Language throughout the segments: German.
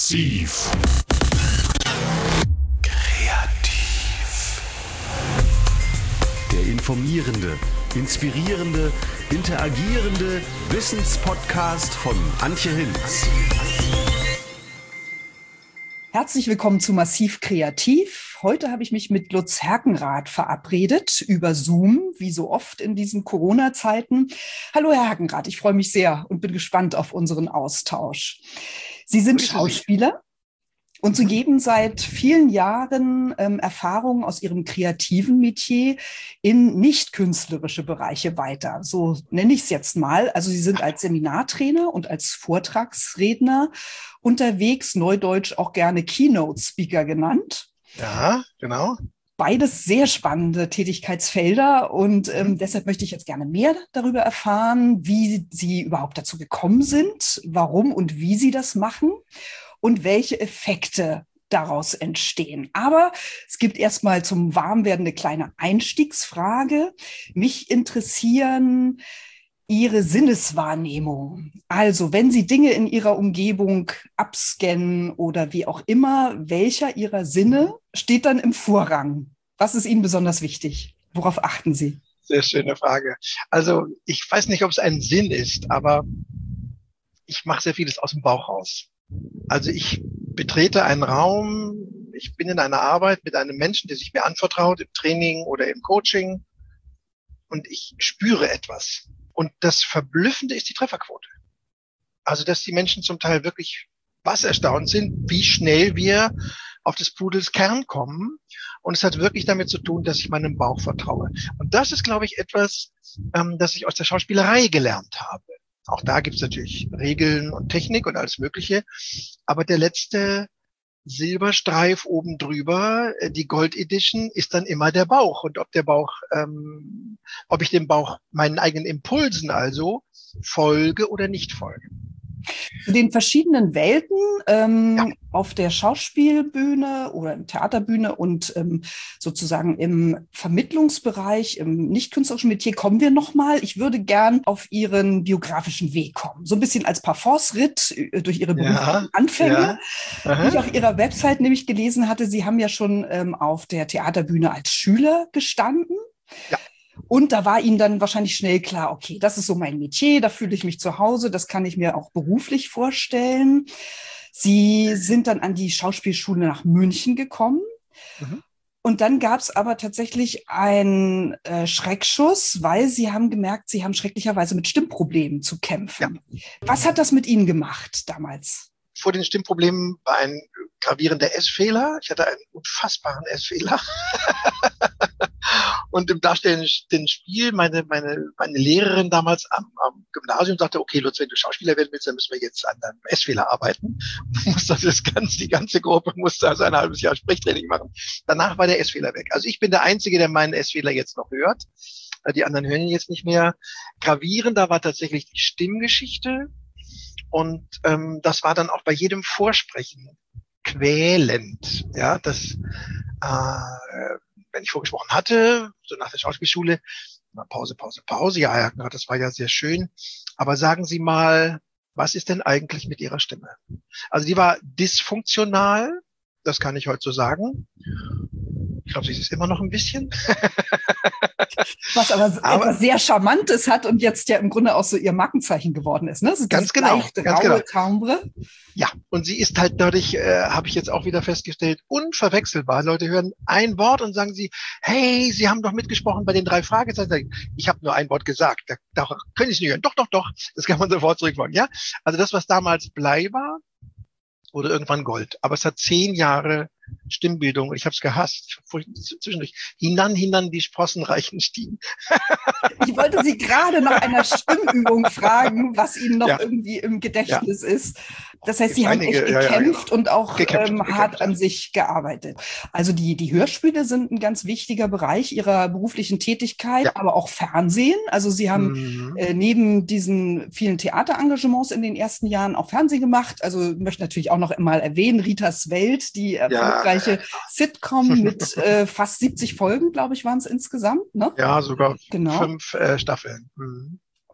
Massiv. Kreativ. Der informierende, inspirierende, interagierende Wissenspodcast von Antje Hinz. Herzlich willkommen zu Massiv Kreativ. Heute habe ich mich mit Lutz Herkenrath verabredet über Zoom, wie so oft in diesen Corona-Zeiten. Hallo Herr Herkenrath, ich freue mich sehr und bin gespannt auf unseren Austausch. Sie sind Schauspieler und Sie geben seit vielen Jahren Erfahrungen aus Ihrem kreativen Metier in nicht künstlerische Bereiche weiter. So nenne ich es jetzt mal. Also Sie sind als Seminartrainer und als Vortragsredner unterwegs, neudeutsch auch gerne Keynote-Speaker genannt. Ja, genau. Beides sehr spannende Tätigkeitsfelder und deshalb möchte ich jetzt gerne mehr darüber erfahren, wie Sie überhaupt dazu gekommen sind, warum und wie Sie das machen und welche Effekte daraus entstehen. Aber es gibt erstmal zum Warmwerden eine kleine Einstiegsfrage. Mich interessieren Ihre Sinneswahrnehmung. Also wenn Sie Dinge in Ihrer Umgebung abscannen oder wie auch immer, welcher Ihrer Sinne steht dann im Vorrang? Was ist Ihnen besonders wichtig? Worauf achten Sie? Sehr schöne Frage. Also ich weiß nicht, ob es ein Sinn ist, aber ich mache sehr vieles aus dem Bauch raus. Also ich betrete einen Raum, ich bin in einer Arbeit mit einem Menschen, der sich mir anvertraut, im Training oder im Coaching, und ich spüre etwas. Und das Verblüffende ist die Trefferquote. Also, dass die Menschen zum Teil wirklich erstaunt sind, wie schnell wir auf des Pudels Kern kommen. Und es hat wirklich damit zu tun, dass ich meinem Bauch vertraue. Und das ist, glaube ich, etwas, das ich aus der Schauspielerei gelernt habe. Auch da gibt es natürlich Regeln und Technik und alles Mögliche. Aber der letzte Silberstreif oben drüber, die Gold Edition, ist dann immer der Bauch. Und ob ich dem Bauch meinen eigenen Impulsen also folge oder nicht folge. Zu den verschiedenen Welten auf der Schauspielbühne oder im Theaterbühne und sozusagen im Vermittlungsbereich, im nicht-künstlerischen Metier kommen wir nochmal. Ich würde gern auf Ihren biografischen Weg kommen. So ein bisschen als Parforce-Ritt durch Ihre beruflichen Anfänge. Ja. Wie ich auf Ihrer Website nämlich gelesen hatte, Sie haben ja schon auf der Theaterbühne als Schüler gestanden. Ja. Und da war Ihnen dann wahrscheinlich schnell klar, okay, das ist so mein Metier, da fühle ich mich zu Hause, das kann ich mir auch beruflich vorstellen. Sie sind dann an die Schauspielschule nach München gekommen. Mhm. Und dann gab es aber tatsächlich einen Schreckschuss, weil Sie haben gemerkt, Sie haben schrecklicherweise mit Stimmproblemen zu kämpfen. Ja. Was hat das mit Ihnen gemacht damals? Vor den Stimmproblemen war ein gravierender S-Fehler. Ich hatte einen unfassbaren S-Fehler. Und im darstellenden Spiel, meine Lehrerin damals am Gymnasium sagte, okay, Lutz, wenn du Schauspieler werden willst, dann müssen wir jetzt an deinem S-Fehler arbeiten. Die ganze Gruppe musste also ein halbes Jahr Sprechtraining machen. Danach war der S-Fehler weg. Also ich bin der Einzige, der meinen S-Fehler jetzt noch hört. Die anderen hören ihn jetzt nicht mehr. Gravierender war tatsächlich die Stimmgeschichte. Und das war dann auch bei jedem Vorsprechen quälend. Ja, wenn ich vorgesprochen hatte, so nach der Schauspielschule, Pause. Ja, das war ja sehr schön. Aber sagen Sie mal, was ist denn eigentlich mit Ihrer Stimme? Also die war dysfunktional, das kann ich heute so sagen. Ich glaube, sie ist immer noch ein bisschen. Was aber etwas sehr Charmantes hat und jetzt ja im Grunde auch so ihr Markenzeichen geworden ist. Ne? Das ist ganz genau. Raue Timbre. Ja, und sie ist halt dadurch, habe ich jetzt auch wieder festgestellt, unverwechselbar. Leute hören ein Wort und sagen sie, hey, Sie haben doch mitgesprochen bei den 3 Fragezeichen. Ich habe nur ein Wort gesagt, da können Sie es nicht hören. Doch, das kann man sofort zurückfragen. Ja, also das, was damals Blei war, wurde irgendwann Gold. Aber es hat 10 Jahre Stimmbildung. Ich habe es gehasst. Zwischendurch hinan die Sprossen reichen Stiegen. Ich wollte Sie gerade nach einer Stimmübung fragen, was Ihnen noch irgendwie im Gedächtnis ist. Das heißt, Sie haben echt gekämpft und auch hart an sich gearbeitet. Also die Hörspiele sind ein ganz wichtiger Bereich Ihrer beruflichen Tätigkeit, aber auch Fernsehen. Also Sie haben neben diesen vielen Theaterengagements in den ersten Jahren auch Fernsehen gemacht. Also ich möchte natürlich auch noch mal erwähnen, Ritas Welt, die erfolgreiche Sitcom mit fast 70 Folgen, glaube ich, waren es insgesamt. Ne? Ja, sogar 5 Staffeln. Mhm.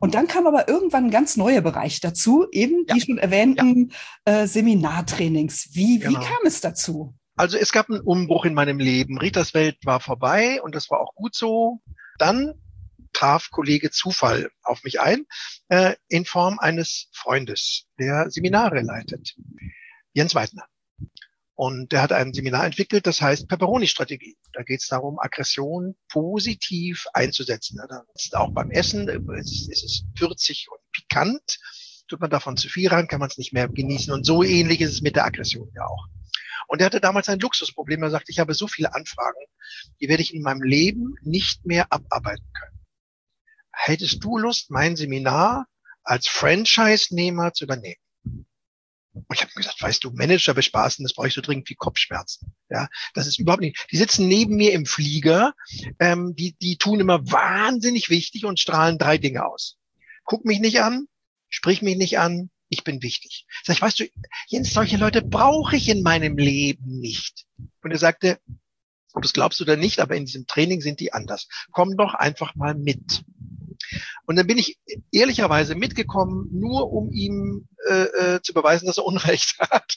Und dann kam aber irgendwann ein ganz neuer Bereich dazu, eben die schon erwähnten Seminartrainings. Wie kam es dazu? Also es gab einen Umbruch in meinem Leben. Ritas Welt war vorbei und das war auch gut so. Dann traf Kollege Zufall auf mich ein, in Form eines Freundes, der Seminare leitet, Jens Weidner. Und der hat ein Seminar entwickelt, das heißt Pepperoni-Strategie. Da geht es darum, Aggression positiv einzusetzen. Auch beim Essen ist es würzig und pikant. Tut man davon zu viel rein, kann man es nicht mehr genießen. Und so ähnlich ist es mit der Aggression ja auch. Und er hatte damals ein Luxusproblem. Er sagte, ich habe so viele Anfragen, die werde ich in meinem Leben nicht mehr abarbeiten können. Hättest du Lust, mein Seminar als Franchise-Nehmer zu übernehmen? Und ich habe gesagt, weißt du, Manager bespaßen, das brauche ich so dringend wie Kopfschmerzen. Ja, das ist überhaupt nicht. Die sitzen neben mir im Flieger, die tun immer wahnsinnig wichtig und strahlen 3 Dinge aus. Guck mich nicht an, sprich mich nicht an, ich bin wichtig. Sag ich, weißt du, Jens, solche Leute brauche ich in meinem Leben nicht. Und er sagte, ob du es glaubst oder nicht, aber in diesem Training sind die anders. Komm doch einfach mal mit. Und dann bin ich ehrlicherweise mitgekommen, nur um ihm zu beweisen, dass er Unrecht hat.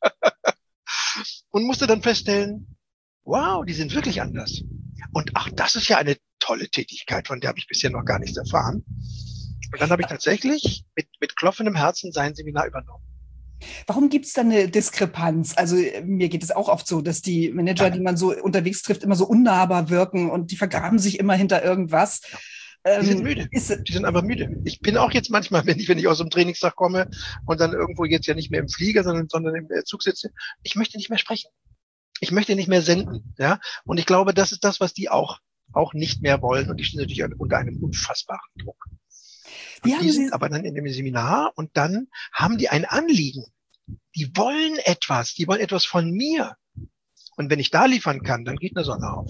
Und musste dann feststellen, wow, die sind wirklich anders. Und auch das ist ja eine tolle Tätigkeit, von der habe ich bisher noch gar nichts erfahren. Und dann habe ich tatsächlich mit klopfendem Herzen sein Seminar übernommen. Warum gibt es da eine Diskrepanz? Also mir geht es auch oft so, dass die Manager, die man so unterwegs trifft, immer so unnahbar wirken und die vergraben sich immer hinter irgendwas. Ja. Die sind müde. Die sind einfach müde. Ich bin auch jetzt manchmal, wenn ich aus dem Trainingstag komme und dann irgendwo jetzt ja nicht mehr im Flieger, sondern im Zug sitze, ich möchte nicht mehr sprechen. Ich möchte nicht mehr senden. Ja. Und ich glaube, das ist das, was die auch nicht mehr wollen. Und die stehen natürlich unter einem unfassbaren Druck. Und die sind aber dann in dem Seminar und dann haben die ein Anliegen. Die wollen etwas von mir. Und wenn ich da liefern kann, dann geht eine Sonne auf.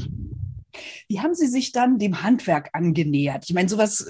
Wie haben Sie sich dann dem Handwerk angenähert? Ich meine, sowas,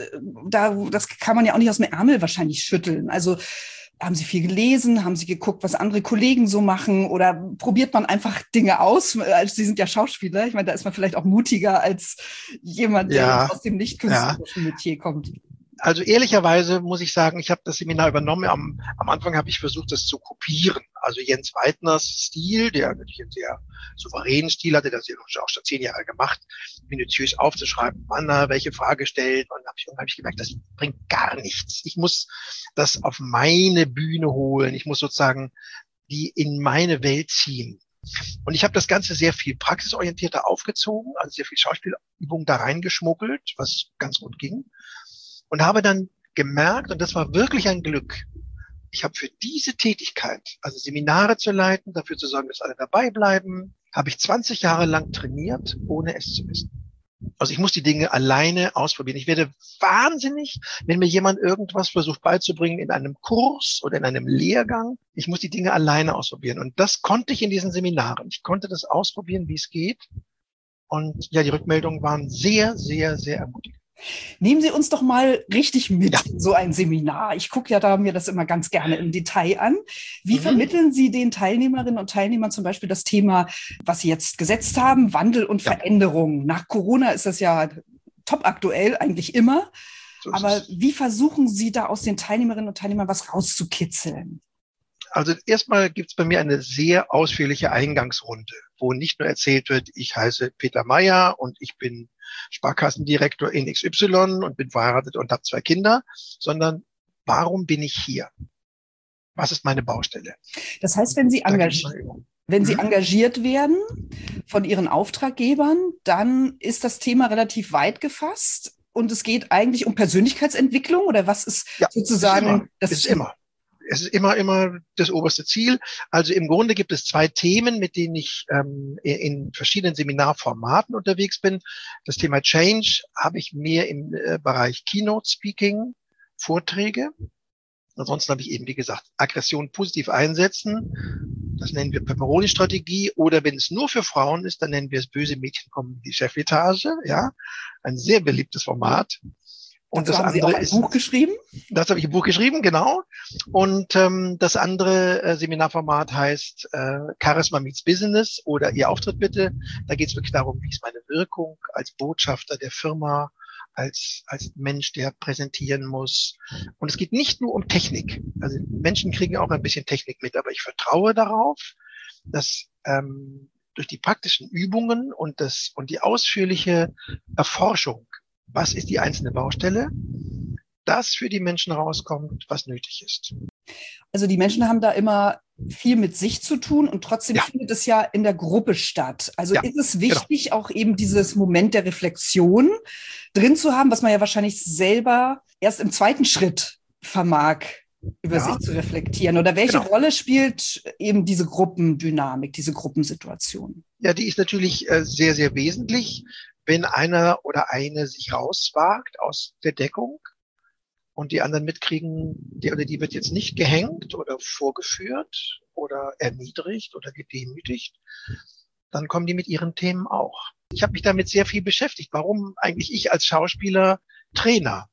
das kann man ja auch nicht aus dem Ärmel wahrscheinlich schütteln. Also haben Sie viel gelesen? Haben Sie geguckt, was andere Kollegen so machen? Oder probiert man einfach Dinge aus? Also Sie sind ja Schauspieler. Ich meine, da ist man vielleicht auch mutiger als jemand, der aus dem nicht künstlerischen Metier kommt. Also ehrlicherweise muss ich sagen, ich habe das Seminar übernommen. Am Anfang habe ich versucht, das zu kopieren. Also Jens Weidners Stil, der natürlich einen sehr souveränen Stil hatte, das ja auch schon 10 Jahre gemacht, minutiös aufzuschreiben, wann er welche Frage stellt. Und dann habe ich gemerkt, das bringt gar nichts. Ich muss das auf meine Bühne holen. Ich muss sozusagen die in meine Welt ziehen. Und ich habe das Ganze sehr viel praxisorientierter aufgezogen, also sehr viel Schauspielübungen da reingeschmuggelt, was ganz gut ging. Und habe dann gemerkt, und das war wirklich ein Glück, ich habe für diese Tätigkeit, also Seminare zu leiten, dafür zu sorgen, dass alle dabei bleiben, habe ich 20 Jahre lang trainiert, ohne es zu wissen. Also ich muss die Dinge alleine ausprobieren. Ich werde wahnsinnig, wenn mir jemand irgendwas versucht beizubringen in einem Kurs oder in einem Lehrgang. Ich muss die Dinge alleine ausprobieren. Und das konnte ich in diesen Seminaren. Ich konnte das ausprobieren, wie es geht. Und ja, die Rückmeldungen waren sehr, sehr, sehr ermutigend. Nehmen Sie uns doch mal richtig mit in so ein Seminar. Ich gucke ja mir das immer ganz gerne im Detail an. Wie vermitteln Sie den Teilnehmerinnen und Teilnehmern zum Beispiel das Thema, was Sie jetzt gesetzt haben, Wandel und Veränderung? Nach Corona ist das ja top aktuell, eigentlich immer. So aber wie versuchen Sie da aus den Teilnehmerinnen und Teilnehmern was rauszukitzeln? Also erstmal gibt es bei mir eine sehr ausführliche Eingangsrunde, wo nicht nur erzählt wird, ich heiße Peter Meyer und ich bin Sparkassendirektor in XY und bin verheiratet und habe 2 Kinder, sondern warum bin ich hier? Was ist meine Baustelle? Das heißt, wenn Sie engagiert werden von Ihren Auftraggebern, dann ist das Thema relativ weit gefasst und es geht eigentlich um Persönlichkeitsentwicklung oder was ist sozusagen das? Es ist immer das oberste Ziel. Also im Grunde gibt es 2 Themen, mit denen ich in verschiedenen Seminarformaten unterwegs bin. Das Thema Change habe ich mehr im Bereich Keynote Speaking, Vorträge. Ansonsten habe ich eben, wie gesagt, Aggression positiv einsetzen. Das nennen wir Pepperoni-Strategie. Oder wenn es nur für Frauen ist, dann nennen wir es böse Mädchen kommen in die Chefetage. Ja, ein sehr beliebtes Format. Und das andere haben Sie auch ein Buch geschrieben? Das habe ich ein Buch geschrieben, genau. Und das andere Seminarformat heißt Charisma meets Business oder Ihr Auftritt bitte. Da geht es wirklich darum, wie ist meine Wirkung als Botschafter der Firma als Mensch, der präsentieren muss. Und es geht nicht nur um Technik. Also Menschen kriegen auch ein bisschen Technik mit, aber ich vertraue darauf, dass durch die praktischen Übungen und die ausführliche Erforschung, was ist die einzelne Baustelle, das für die Menschen rauskommt, was nötig ist. Also die Menschen haben da immer viel mit sich zu tun und trotzdem Ja. findet es ja in der Gruppe statt. Also Ja, ist es wichtig, auch eben dieses Moment der Reflexion drin zu haben, was man ja wahrscheinlich selber erst im zweiten Schritt vermag, über Ja. sich zu reflektieren. Oder welche Genau. Rolle spielt eben diese Gruppendynamik, diese Gruppensituation? Ja, die ist natürlich sehr, sehr wesentlich, wenn einer oder eine sich rauswagt aus der Deckung und die anderen mitkriegen, der oder die wird jetzt nicht gehängt oder vorgeführt oder erniedrigt oder gedemütigt, dann kommen die mit ihren Themen auch. Ich habe mich damit sehr viel beschäftigt. Warum eigentlich ich als Schauspieler Trainer?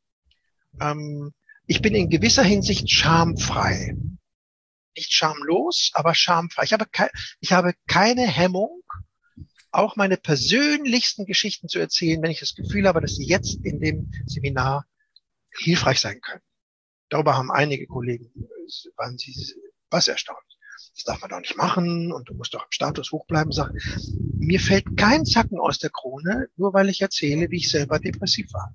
Ich bin in gewisser Hinsicht schamfrei. Nicht schamlos, aber schamfrei. Ich habe keine Hemmung, auch meine persönlichsten Geschichten zu erzählen, wenn ich das Gefühl habe, dass sie jetzt in dem Seminar hilfreich sein können. Darüber haben einige Kollegen, waren sie was erstaunt. Das darf man doch nicht machen und du musst doch im Status hoch bleiben. Mir fällt kein Zacken aus der Krone, nur weil ich erzähle, wie ich selber depressiv war.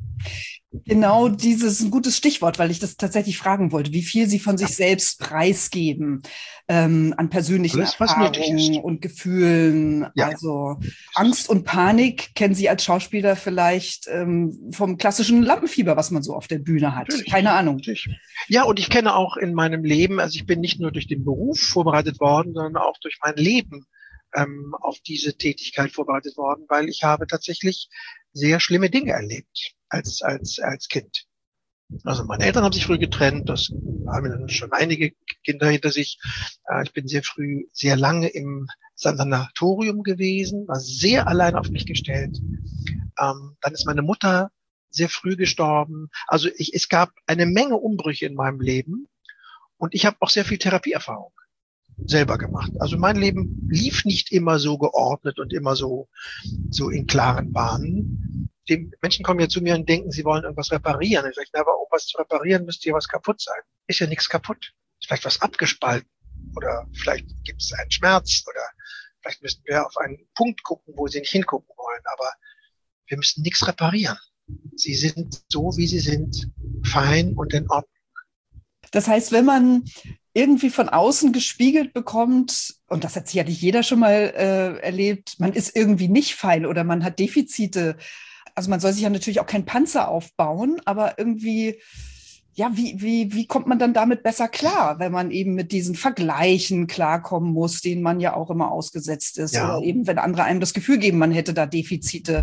Genau, dieses ist ein gutes Stichwort, weil ich das tatsächlich fragen wollte, wie viel Sie von sich selbst preisgeben an persönlichen Alles, was nötig ist. Erfahrungen und Gefühlen. Ja. Also Angst und Panik kennen Sie als Schauspieler vielleicht vom klassischen Lampenfieber, was man so auf der Bühne hat. Natürlich. Keine Ahnung. Natürlich. Ja, und ich kenne auch in meinem Leben, also ich bin nicht nur durch den Beruf vorbereitet worden, sondern auch durch mein Leben auf diese Tätigkeit vorbereitet worden, weil ich habe tatsächlich sehr schlimme Dinge erlebt als Kind. Also meine Eltern haben sich früh getrennt, das haben dann schon einige Kinder hinter sich. Ich bin sehr früh, sehr lange im Sanatorium gewesen, war sehr allein auf mich gestellt. Dann ist meine Mutter sehr früh gestorben. Also es gab eine Menge Umbrüche in meinem Leben und ich habe auch sehr viel Therapieerfahrung selber gemacht. Also mein Leben lief nicht immer so geordnet und immer so in klaren Bahnen. Die Menschen kommen ja zu mir und denken, sie wollen irgendwas reparieren. Ich sage, aber um was zu reparieren, müsste ja was kaputt sein. Ist ja nichts kaputt. Ist vielleicht was abgespalten oder vielleicht gibt es einen Schmerz oder vielleicht müssten wir auf einen Punkt gucken, wo sie nicht hingucken wollen. Aber wir müssen nichts reparieren. Sie sind so, wie sie sind, fein und in Ordnung. Das heißt, wenn man irgendwie von außen gespiegelt bekommt, und das hat sicherlich jeder schon mal erlebt, man ist irgendwie nicht fein oder man hat Defizite. Also man soll sich ja natürlich auch keinen Panzer aufbauen, aber irgendwie, ja, wie kommt man dann damit besser klar, wenn man eben mit diesen Vergleichen klarkommen muss, denen man ja auch immer ausgesetzt ist, Ja. oder eben, wenn andere einem das Gefühl geben, man hätte da Defizite.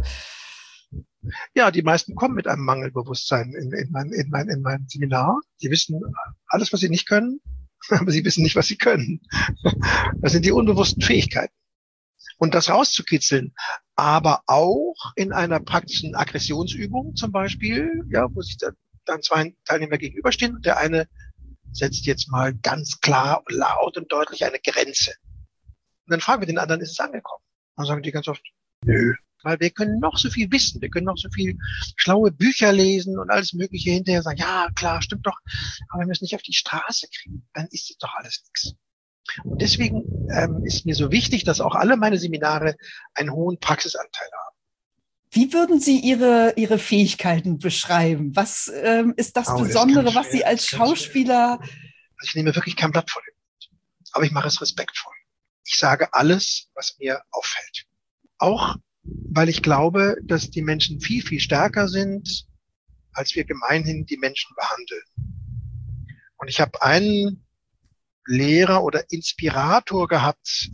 Ja, die meisten kommen mit einem Mangelbewusstsein in mein Seminar. Sie wissen alles, was sie nicht können, aber sie wissen nicht, was sie können. Das sind die unbewussten Fähigkeiten. Und das rauszukitzeln, aber auch in einer praktischen Aggressionsübung zum Beispiel, ja, wo sich dann zwei Teilnehmer gegenüberstehen und der eine setzt jetzt mal ganz klar und laut und deutlich eine Grenze. Und dann fragen wir den anderen, ist es angekommen? Und dann sagen die ganz oft, nö. Weil wir können noch so viel wissen, wir können noch so viel schlaue Bücher lesen und alles Mögliche hinterher sagen, ja, klar, stimmt doch, aber wenn wir es nicht auf die Straße kriegen, dann ist es doch alles nichts. Und deswegen ist mir so wichtig, dass auch alle meine Seminare einen hohen Praxisanteil haben. Wie würden Sie Ihre Fähigkeiten beschreiben? Was ist das Besondere, was Sie als Schauspieler... Also ich nehme wirklich kein Blatt vor den Mund, aber ich mache es respektvoll. Ich sage alles, was mir auffällt. Auch weil ich glaube, dass die Menschen viel, viel stärker sind, als wir gemeinhin die Menschen behandeln. Und ich habe einen Lehrer oder Inspirator gehabt,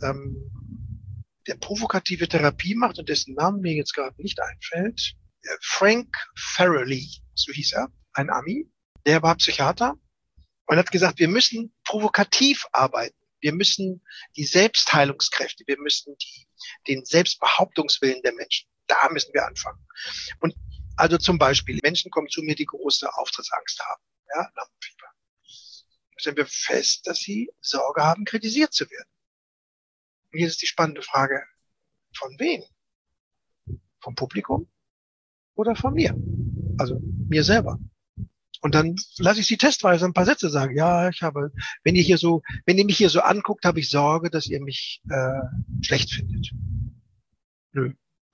der provokative Therapie macht und dessen Namen mir jetzt gerade nicht einfällt. Frank Farrelly, so hieß er, ein Ami. Der war Psychiater und hat gesagt, wir müssen provokativ arbeiten. Wir müssen die Selbstheilungskräfte, wir müssen den Selbstbehauptungswillen der Menschen, da müssen wir anfangen. Und also zum Beispiel, Menschen kommen zu mir, die große Auftrittsangst haben, ja, Lampenfieber. Stellen wir fest, dass sie Sorge haben, kritisiert zu werden. Und jetzt ist die spannende Frage, von wem? Vom Publikum oder von mir? also mir selber. Und dann lasse ich sie testweise ein paar Sätze sagen. Ja, wenn ihr mich hier so anguckt, habe ich Sorge, dass ihr mich schlecht findet. Nö.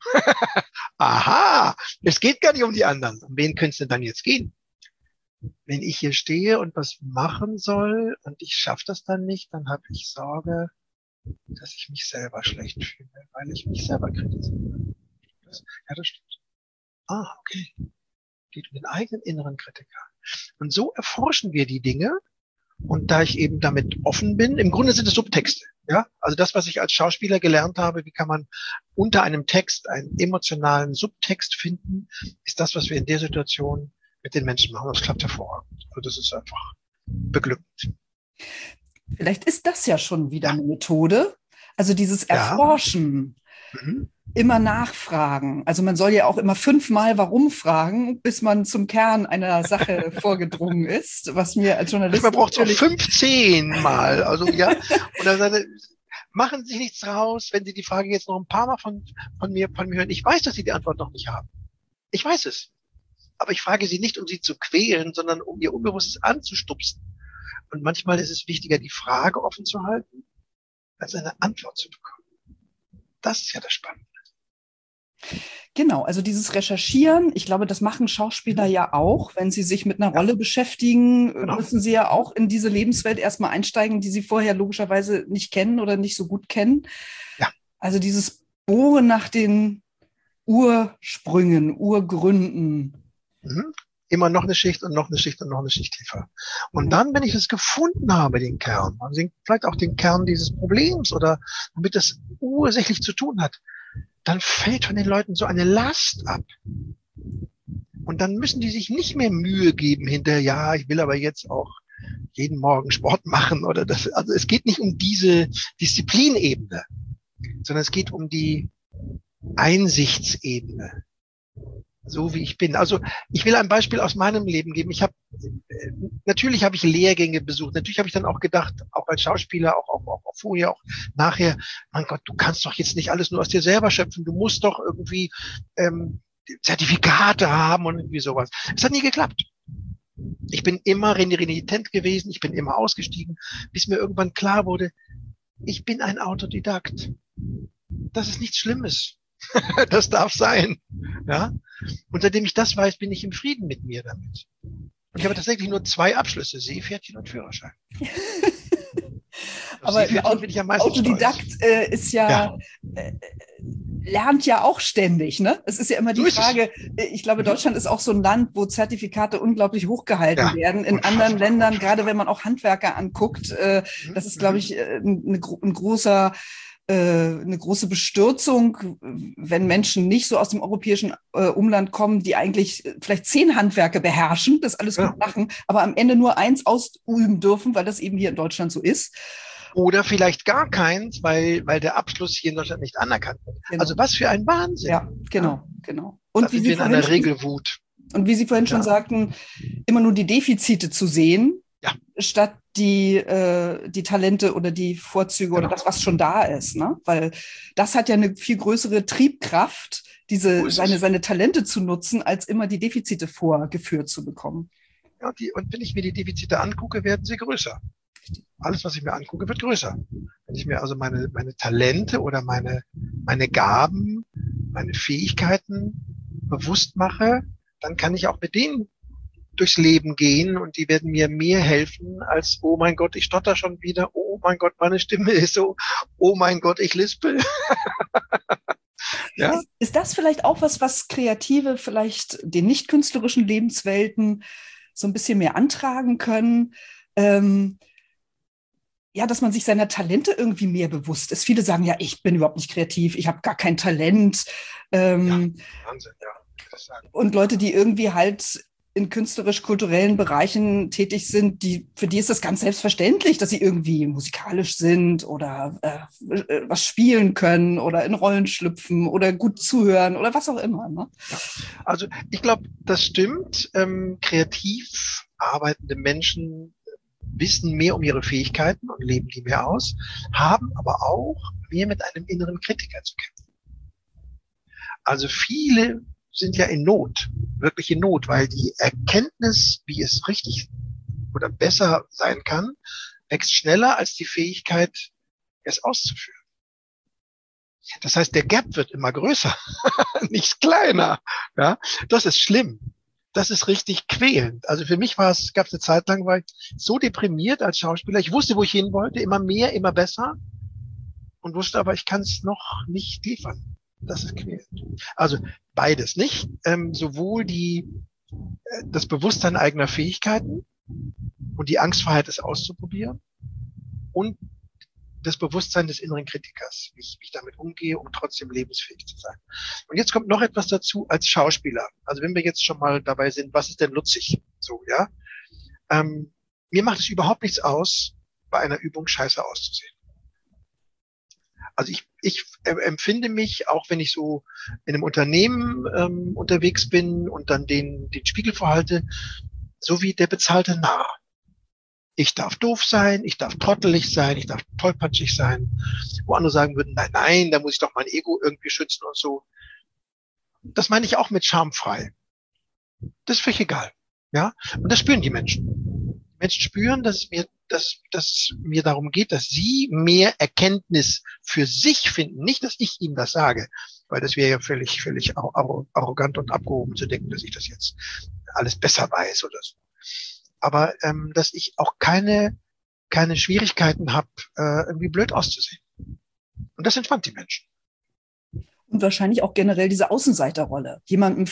Aha, es geht gar nicht um die anderen. Um wen könnte es denn dann jetzt gehen? Wenn ich hier stehe und was machen soll und ich schaffe das dann nicht, dann habe ich Sorge, dass ich mich selber schlecht fühle, weil ich mich selber kritisiere. Das stimmt. Okay. Geht um den eigenen inneren Kritiker. Und so erforschen wir die Dinge. Und da ich eben damit offen bin, im Grunde sind es Subtexte. Ja, also das, was ich als Schauspieler gelernt habe, wie kann man unter einem Text einen emotionalen Subtext finden, ist das, was wir in der Situation mit den Menschen machen. Das klappt hervorragend. Also das ist einfach beglückend. Vielleicht ist das ja schon wieder eine Methode. Also dieses Erforschen. Mhm. Immer nachfragen. Also man soll ja auch immer 5-mal warum fragen, bis man zum Kern einer Sache vorgedrungen ist, was mir als Journalist... Man braucht es auch 15 Mal. Also ja, und dann machen Sie sich nichts raus, wenn Sie die Frage jetzt noch ein paar Mal von mir hören. Ich weiß, dass Sie die Antwort noch nicht haben. Ich weiß es. Aber ich frage Sie nicht, um Sie zu quälen, sondern um Ihr Unbewusstes anzustupsen. Und manchmal ist es wichtiger, die Frage offen zu halten, als eine Antwort zu bekommen. Das ist ja das Spannende. Genau, also dieses Recherchieren, ich glaube, das machen Schauspieler ja auch. Wenn sie sich mit einer Rolle beschäftigen, müssen sie ja auch in diese Lebenswelt erstmal einsteigen, die sie vorher logischerweise nicht kennen oder nicht so gut kennen. Ja. Also dieses Bohren nach den Ursprüngen, Urgründen. Mhm. Immer noch eine Schicht und noch eine Schicht und noch eine Schicht tiefer. Und dann, wenn ich es gefunden habe, den Kern, also vielleicht auch den Kern dieses Problems oder womit das ursächlich zu tun hat, dann fällt von den Leuten so eine Last ab. Und dann müssen die sich nicht mehr Mühe geben hinterher, ja, ich will aber jetzt auch jeden Morgen Sport machen oder das. Also es geht nicht um diese Disziplinebene, sondern es geht um die Einsichtsebene. So wie ich bin. Also ich will ein Beispiel aus meinem Leben geben. Natürlich habe ich Lehrgänge besucht. Natürlich habe ich dann auch gedacht, auch als Schauspieler, auch vorher, auch nachher, mein Gott, du kannst doch jetzt nicht alles nur aus dir selber schöpfen. Du musst doch irgendwie Zertifikate haben und irgendwie sowas. Es hat nie geklappt. Ich bin immer renitent gewesen. Ich bin immer ausgestiegen, bis mir irgendwann klar wurde, ich bin ein Autodidakt. Das ist nichts Schlimmes. Das darf sein. Ja? Und seitdem ich das weiß, bin ich im Frieden mit mir damit. Und ich habe tatsächlich nur 2 Abschlüsse, Seepferdchen und Führerschein. Aber ein Autodidakt ist lernt ja auch ständig, ne? Es ist ja immer die Frage, ich glaube, Deutschland ist auch so ein Land, wo Zertifikate unglaublich hochgehalten werden. In anderen Ländern, gerade wenn man auch Handwerker anguckt, das ist, glaube ich, eine große Bestürzung, wenn Menschen nicht so aus dem europäischen Umland kommen, die eigentlich vielleicht 10 Handwerke beherrschen, das alles gut machen, aber am Ende nur 1 ausüben dürfen, weil das eben hier in Deutschland so ist. Oder vielleicht gar keins, weil der Abschluss hier in Deutschland nicht anerkannt wird. Genau. Also was für ein Wahnsinn. Ja, genau. Und wie Sie in einer Regelwut. Und wie Sie vorhin schon sagten, immer nur die Defizite zu sehen, statt die Talente oder die Vorzüge oder das, was schon da ist, ne? Weil das hat ja eine viel größere Triebkraft, seine Talente zu nutzen, als immer die Defizite vorgeführt zu bekommen. Ja, und wenn ich mir die Defizite angucke, werden sie größer. Alles, was ich mir angucke, wird größer. Wenn ich mir also meine Talente oder meine Gaben, meine Fähigkeiten bewusst mache, dann kann ich auch mit denen durchs Leben gehen und die werden mir mehr helfen als, oh mein Gott, ich stotter schon wieder, oh mein Gott, meine Stimme ist so, oh mein Gott, ich lispel. Ja? Ist das vielleicht auch was Kreative vielleicht den nicht künstlerischen Lebenswelten so ein bisschen mehr antragen können? Dass man sich seiner Talente irgendwie mehr bewusst ist. Viele sagen ja, ich bin überhaupt nicht kreativ, ich habe gar kein Talent. Wahnsinn, Und Leute, die irgendwie halt in künstlerisch-kulturellen Bereichen tätig sind, für die ist das ganz selbstverständlich, dass sie irgendwie musikalisch sind oder was spielen können oder in Rollen schlüpfen oder gut zuhören oder was auch immer. Ne? Ja. Also ich glaube, das stimmt. Kreativ arbeitende Menschen wissen mehr um ihre Fähigkeiten und leben die mehr aus, haben aber auch mehr mit einem inneren Kritiker zu kämpfen. Also viele sind ja in Not. wirkliche Not, weil die Erkenntnis, wie es richtig oder besser sein kann, wächst schneller als die Fähigkeit, es auszuführen. Das heißt, der Gap wird immer größer, nicht kleiner. Ja, das ist schlimm. Das ist richtig quälend. Also für mich gab es eine Zeit lang, war ich so deprimiert als Schauspieler. Ich wusste, wo ich hin wollte, immer mehr, immer besser und wusste aber, ich kann es noch nicht liefern. Das ist quälend. Also beides, nicht? Sowohl das Bewusstsein eigener Fähigkeiten und die Angstfreiheit, es auszuprobieren und das Bewusstsein des inneren Kritikers, wie ich damit umgehe, um trotzdem lebensfähig zu sein. Und jetzt kommt noch etwas dazu als Schauspieler. Also wenn wir jetzt schon mal dabei sind, was ist denn nutzig? So, ja. Mir macht es überhaupt nichts aus, bei einer Übung scheiße auszusehen. Also ich empfinde mich, auch wenn ich so in einem Unternehmen unterwegs bin und dann den Spiegel vorhalte, so wie der bezahlte Narr. Ich darf doof sein, ich darf trottelig sein, ich darf tollpatschig sein. Wo andere sagen würden, nein, da muss ich doch mein Ego irgendwie schützen und so. Das meine ich auch mit schamfrei. Das ist völlig egal. Ja? Und das spüren die Menschen. Die Menschen spüren, dass es mir darum geht, dass sie mehr Erkenntnis für sich finden. Nicht, dass ich ihnen das sage, weil das wäre ja völlig arrogant und abgehoben zu denken, dass ich das jetzt alles besser weiß oder so. Aber dass ich auch keine Schwierigkeiten habe, irgendwie blöd auszusehen. Und das entspannt die Menschen. Und wahrscheinlich auch generell diese Außenseiterrolle. Jemanden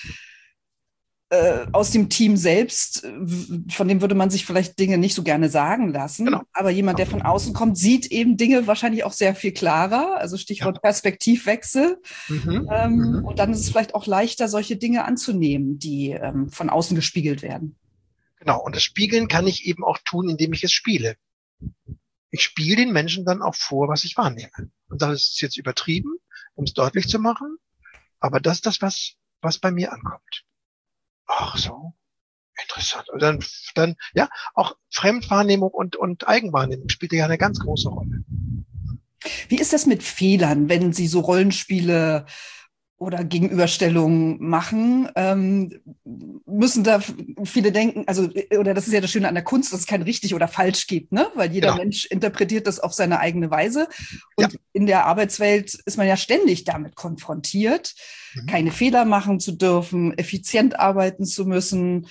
aus dem Team selbst, von dem würde man sich vielleicht Dinge nicht so gerne sagen lassen. Genau. Aber jemand, der von außen kommt, sieht eben Dinge wahrscheinlich auch sehr viel klarer. Also Stichwort Perspektivwechsel. Und dann ist es vielleicht auch leichter, solche Dinge anzunehmen, die von außen gespiegelt werden. Genau, und das Spiegeln kann ich eben auch tun, indem ich es spiele. Ich spiele den Menschen dann auch vor, was ich wahrnehme. Und das ist jetzt übertrieben, um es deutlich zu machen, aber das ist das, was bei mir ankommt. Ach so, interessant. Und dann ja, auch Fremdwahrnehmung und Eigenwahrnehmung spielt ja eine ganz große Rolle. Wie ist das mit Fehlern, wenn Sie so Rollenspiele oder Gegenüberstellungen machen, müssen da viele denken, oder das ist ja das Schöne an der Kunst, dass es kein richtig oder falsch gibt, ne? Weil jeder Mensch interpretiert das auf seine eigene Weise. Und in der Arbeitswelt ist man ja ständig damit konfrontiert, keine Fehler machen zu dürfen, effizient arbeiten zu müssen,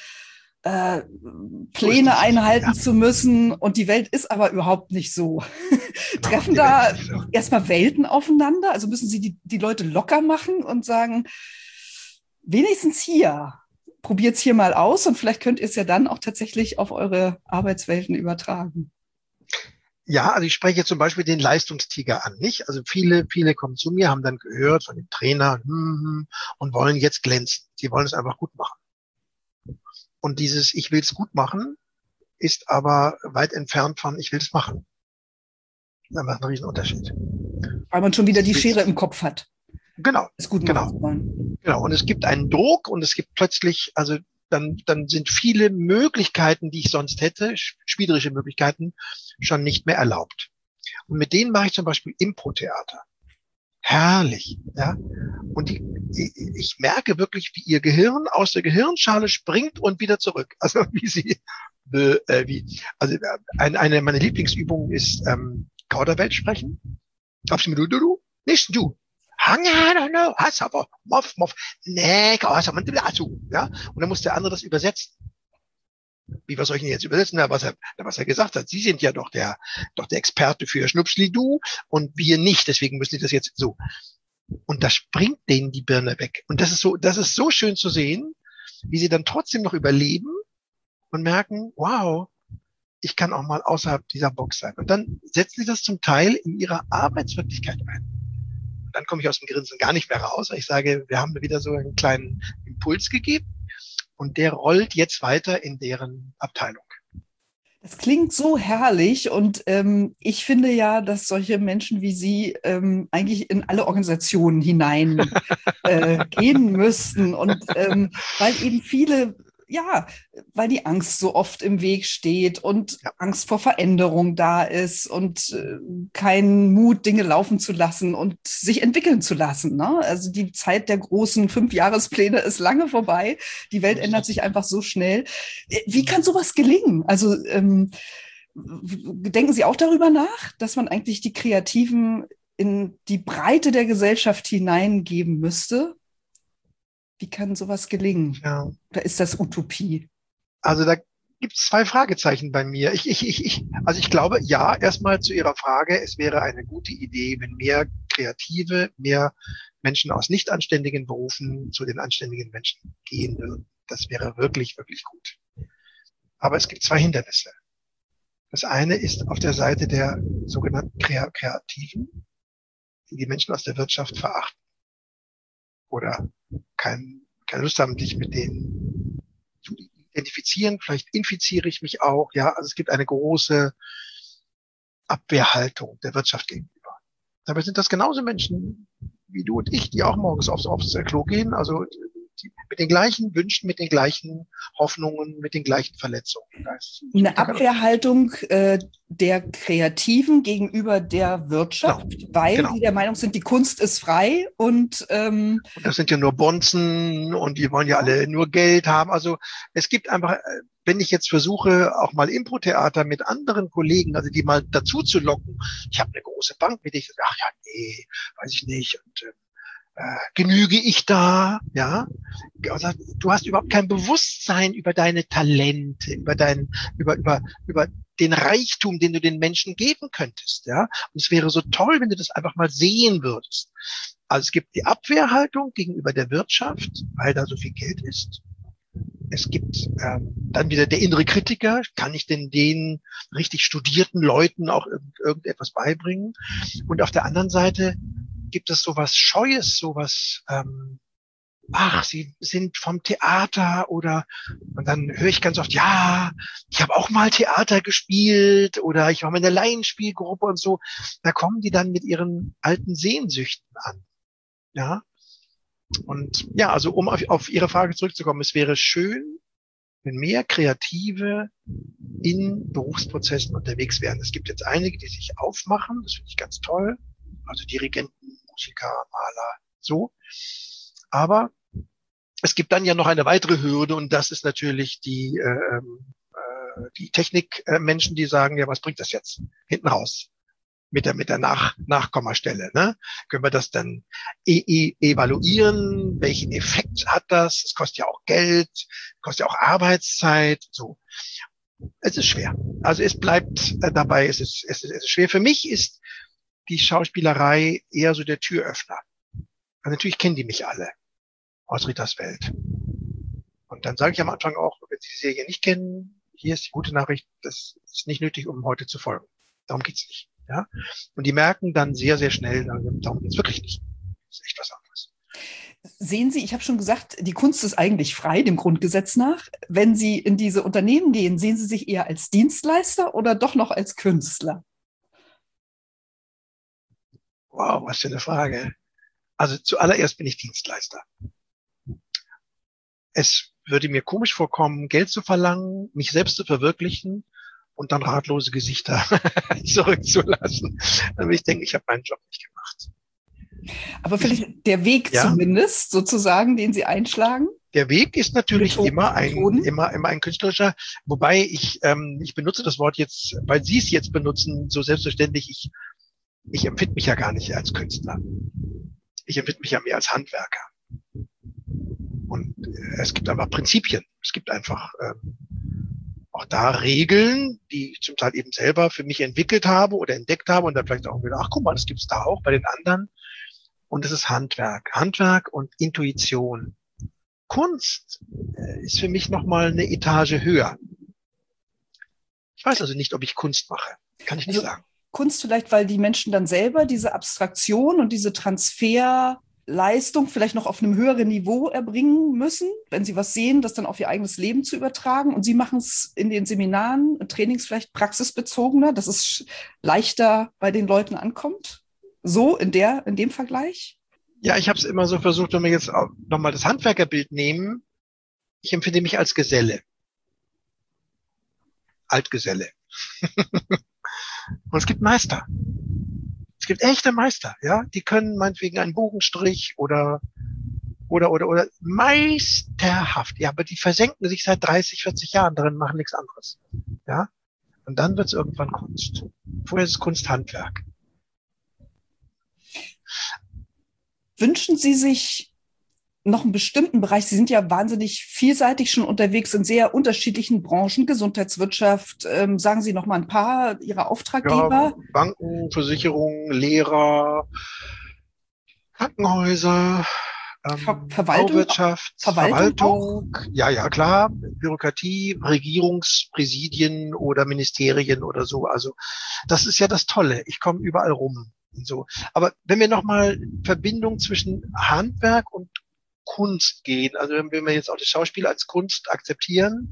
Pläne einhalten zu müssen. Und die Welt ist aber überhaupt nicht so. Treffen da erstmal Welten aufeinander? Also müssen Sie die Leute locker machen und sagen, wenigstens hier, probiert es hier mal aus und vielleicht könnt ihr es ja dann auch tatsächlich auf eure Arbeitswelten übertragen. Ja, also ich spreche jetzt zum Beispiel den Leistungstiger an, nicht? Also viele kommen zu mir, haben dann gehört von dem Trainer und wollen jetzt glänzen. Die wollen es einfach gut machen. Und dieses Ich will es gut machen ist aber weit entfernt von Ich will es machen. Das macht einen riesen Unterschied. Weil man schon wieder die Schere im Kopf hat. Genau. Es gut machen zu wollen. Genau. Und es gibt einen Druck und es gibt plötzlich, also dann sind viele Möglichkeiten, die ich sonst hätte, spielerische Möglichkeiten, schon nicht mehr erlaubt. Und mit denen mache ich zum Beispiel Impro-Theater. Herrlich, ja. Und ich merke wirklich, wie ihr Gehirn aus der Gehirnschale springt und wieder zurück. Also eine meiner Lieblingsübungen ist Kauderwelsch sprechen. Du, nicht du. Ja. Und dann muss der andere das übersetzen. Wie, was soll ich denn jetzt übersetzen? Was er gesagt hat. Sie sind ja doch der Experte für Schnupschli-Du und wir nicht. Deswegen müssen Sie das jetzt so. Und da springt denen die Birne weg. Und das ist so schön zu sehen, wie sie dann trotzdem noch überleben und merken, wow, ich kann auch mal außerhalb dieser Box sein. Und dann setzen sie das zum Teil in ihrer Arbeitswirklichkeit ein. Und dann komme ich aus dem Grinsen gar nicht mehr raus. Ich sage, wir haben wieder so einen kleinen Impuls gegeben. Und der rollt jetzt weiter in deren Abteilung. Das klingt so herrlich und ich finde ja, dass solche Menschen wie Sie eigentlich in alle Organisationen hinein gehen müssten. Und weil eben viele ja, weil die Angst so oft im Weg steht und Ja. Angst vor Veränderung da ist und kein Mut, Dinge laufen zu lassen und sich entwickeln zu lassen. Ne? Also die Zeit der großen 5-Jahrespläne ist lange vorbei. Die Welt ändert sich einfach so schnell. Wie kann sowas gelingen? Also denken Sie auch darüber nach, dass man eigentlich die Kreativen in die Breite der Gesellschaft hineingeben müsste? Wie kann sowas gelingen? Ja. Oder ist das Utopie? Also da gibt es 2 Fragezeichen bei mir. Also ich glaube, ja, erstmal zu Ihrer Frage, es wäre eine gute Idee, wenn mehr Kreative, mehr Menschen aus nicht anständigen Berufen zu den anständigen Menschen gehen würden. Das wäre wirklich, wirklich gut. Aber es gibt 2 Hindernisse. Das eine ist auf der Seite der sogenannten Kreativen, die Menschen aus der Wirtschaft verachten oder keine Lust haben, sich mit denen zu identifizieren. Vielleicht infiziere ich mich auch. Ja, also es gibt eine große Abwehrhaltung der Wirtschaft gegenüber. Dabei sind das genauso Menschen wie du und ich, die auch morgens aufs Klo gehen. Also mit den gleichen Wünschen, mit den gleichen Hoffnungen, mit den gleichen Verletzungen. Eine Abwehrhaltung der Kreativen gegenüber der Wirtschaft, weil die der Meinung sind, die Kunst ist frei und das sind ja nur Bonzen und die wollen ja alle nur Geld haben. Also es gibt einfach, wenn ich jetzt versuche, auch mal Impro-Theater mit anderen Kollegen, also die mal dazu zu locken, ich habe eine große Bank, mit der ich sage, ach ja, nee, weiß ich nicht, und genüge ich da, ja? Also, du hast überhaupt kein Bewusstsein über deine Talente, über den Reichtum, den du den Menschen geben könntest, ja? Und es wäre so toll, wenn du das einfach mal sehen würdest. Also es gibt die Abwehrhaltung gegenüber der Wirtschaft, weil da so viel Geld ist. Es gibt dann wieder der innere Kritiker. Kann ich denn den richtig studierten Leuten auch irgendetwas beibringen? Und auf der anderen Seite gibt es sowas Scheues, sowas, sie sind vom Theater oder, und dann höre ich ganz oft, ja, ich habe auch mal Theater gespielt oder ich war mal in der Laienspielgruppe und so. Da kommen die dann mit ihren alten Sehnsüchten an. Ja. Und ja, also um auf Ihre Frage zurückzukommen, es wäre schön, wenn mehr Kreative in Berufsprozessen unterwegs wären. Es gibt jetzt einige, die sich aufmachen, das finde ich ganz toll. Also Dirigenten, Musiker, Maler, so. Aber es gibt dann ja noch eine weitere Hürde und das ist natürlich die Technikmenschen, die sagen, ja, was bringt das jetzt hinten raus mit der Nachkommastelle? Ne? Können wir das dann evaluieren? Welchen Effekt hat das? Es kostet ja auch Geld, kostet ja auch Arbeitszeit. So, es ist schwer. Also es bleibt dabei. Es ist schwer. Für mich ist die Schauspielerei eher so der Türöffner. Also natürlich kennen die mich alle aus Ritas Welt. Und dann sage ich am Anfang auch, wenn Sie die Serie nicht kennen, hier ist die gute Nachricht, das ist nicht nötig, um heute zu folgen. Darum geht's nicht. Ja? Und die merken dann sehr, sehr schnell, darum geht's wirklich nicht. Das ist echt was anderes. Sehen Sie, ich habe schon gesagt, die Kunst ist eigentlich frei, dem Grundgesetz nach. Wenn Sie in diese Unternehmen gehen, sehen Sie sich eher als Dienstleister oder doch noch als Künstler? Wow, was für eine Frage. Also zuallererst bin ich Dienstleister. Es würde mir komisch vorkommen, Geld zu verlangen, mich selbst zu verwirklichen und dann ratlose Gesichter zurückzulassen. Dann würde ich denken, ich habe meinen Job nicht gemacht. Aber vielleicht der Weg zumindest, sozusagen, den Sie einschlagen? Der Weg ist natürlich immer ein künstlerischer, wobei ich benutze das Wort jetzt, weil Sie es jetzt benutzen, so selbstverständlich, ich empfinde mich ja gar nicht als Künstler. Ich empfinde mich ja mehr als Handwerker. Und es gibt einfach Prinzipien. Es gibt einfach auch da Regeln, die ich zum Teil eben selber für mich entwickelt habe oder entdeckt habe und dann vielleicht auch wieder, ach guck mal, das gibt's da auch bei den anderen. Und es ist Handwerk. Handwerk und Intuition. Kunst ist für mich nochmal eine Etage höher. Ich weiß also nicht, ob ich Kunst mache. Kann ich nicht sagen. Kunst vielleicht, weil die Menschen dann selber diese Abstraktion und diese Transferleistung vielleicht noch auf einem höheren Niveau erbringen müssen, wenn sie was sehen, das dann auf ihr eigenes Leben zu übertragen. Und sie machen es in den Seminaren, Trainings vielleicht praxisbezogener, dass es leichter bei den Leuten ankommt. So in dem Vergleich? Ja, ich habe es immer so versucht, wenn wir jetzt nochmal das Handwerkerbild nehmen, Ich empfinde mich als Geselle, Altgeselle. Und es gibt Meister. Es gibt echte Meister, ja. Die können meinetwegen einen Bogenstrich oder meisterhaft. Ja, aber die versenken sich seit 30, 40 Jahren drin, machen nichts anderes. Ja. Und dann wird es irgendwann Kunst. Vorher ist es Kunsthandwerk. Wünschen Sie sich noch einen bestimmten Bereich? Sie sind ja wahnsinnig vielseitig schon unterwegs in sehr unterschiedlichen Branchen, Gesundheitswirtschaft. Sagen Sie noch mal ein paar Ihrer Auftraggeber. Ja, Banken, Versicherungen, Lehrer, Krankenhäuser, Bauwirtschaft, Verwaltung. Ja, klar. Bürokratie, Regierungspräsidien oder Ministerien oder so. Also das ist ja das Tolle. Ich komme überall rum und so. Aber wenn wir nochmal Verbindung zwischen Handwerk und Kunst gehen, also wenn wir jetzt auch das Schauspiel als Kunst akzeptieren,